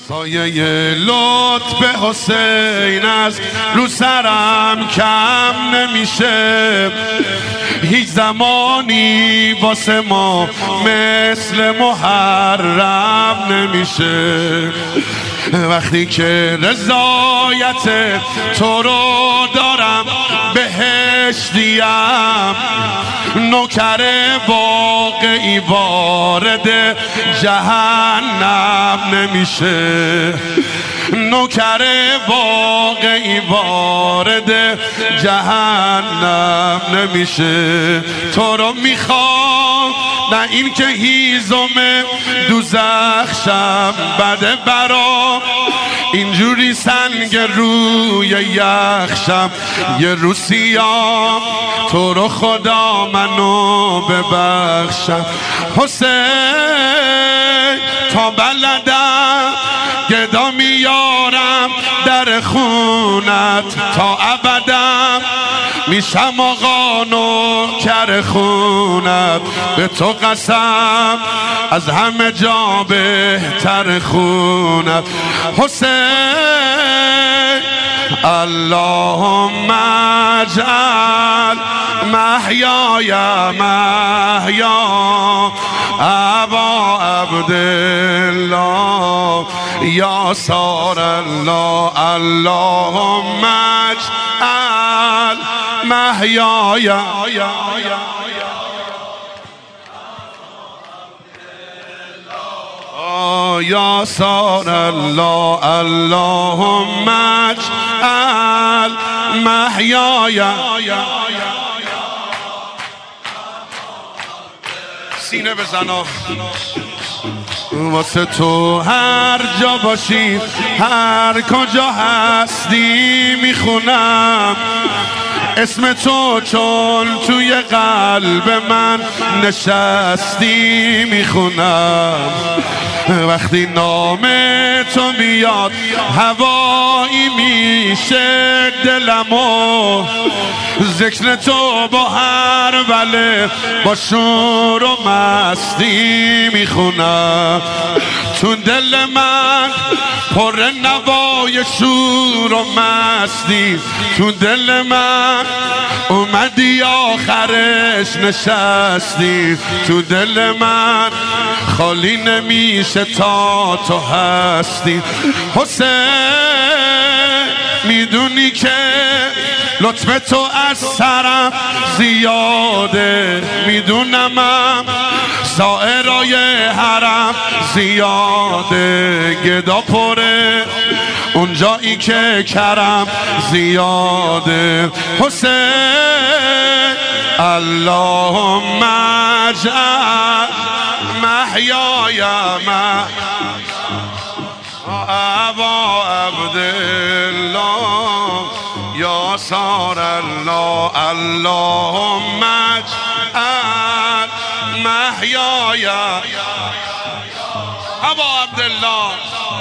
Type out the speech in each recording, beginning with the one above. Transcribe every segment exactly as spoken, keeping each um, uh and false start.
سایه لطف حسین از رو سرم کم نمیشه، هیچ زمانی واسه ما مثل محرم نمیشه. وقتی که رضایت تو رو دارم بهشتیم، نوکر واقعی وارد جهنم نمیشه، نوکر واقعی وارد جهنم نمیشه. تو رو میخوام نه این که هیزم دوزخ شم بده برام، اینجوری سنگ روی یخشم یه رو سیام، تو رو خدا منو ببخشم. حسین تا بلدم گدا میارم در خونت، تا ابدم میشم آقا نوکر خونت، به تو قسم از همه جا بهتر خونت. حسین اللهم اجعل محیای محیا ابا عبدالله یا سار الله، اللهم اجعل محیای یا سار الله، اللهم اجعل محیای. سینه بزنا واسه تو هر جا باشی، هر کجا هستی میخونم اسم تو، چون توی قلب من نشستی میخونم. وقتی نام تو بیاد هوایی میشه دلمو، ذکر تو با هر وله با شور و مستی میخونم. تو دل من پر نوای شور و مستی، تو دل من اومدی آخرش نشستی، تو دل من خالی نمیشه تا تو هستی. حسین میدونی که لطف تو از سرم زیاده، میدونمم زائرای حرم زیاده، گدا پره اونجایی که کرم زیاده. حسین اللهم اجعل محیای ابا عبدالله یا سار الله، اللهم اجعل محیای ابا عبدالله.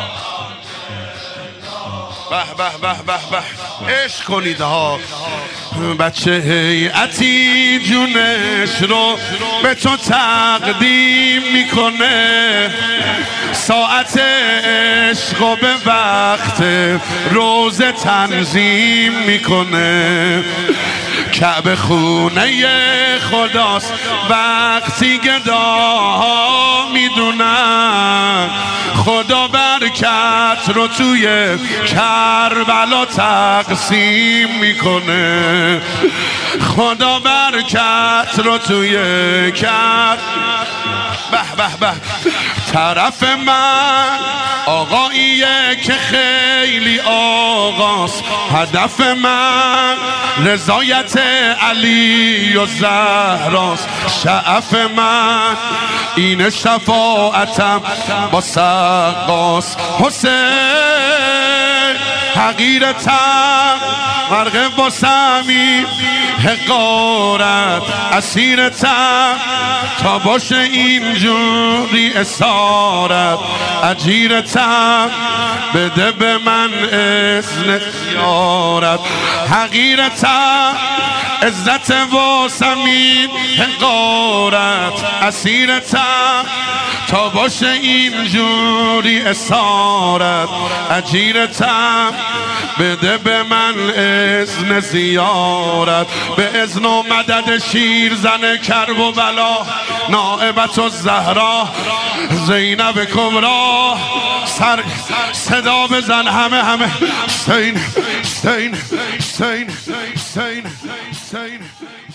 به به به به به عشق کنید ها. بچه هیئتی جونش رو به تو تقدیم میکنه، ساعت عشق و به وقت روزه تنظیم میکنه. کعبه خونه خداست وقتی گداها میدونن، خدا برکت رو توی کربلا تقسیم میکنه، خدا برکت رو توی کر. به به به طرف من آقاییه که خیلی آقاست، هدف من رضایت علی و زهراست، شعف من این شفاعتم با سقاست. حسین حقیرتم غرق با سمی حقارت، اسیرتم تا باشه اینجوری اسارت، اجیرتم بده به من اذن زیارت. حقیرتم عزت و سمین حقارت، اسیرتم تا باشه اینجوری اسارت اجیرتم بده به من اذن زیارت به اذن و مدد شیر زن کرب و بلا نائبت و زهرا زینب کبرا سر صدا بزن همه همه حسین حسین حسین حسین حسین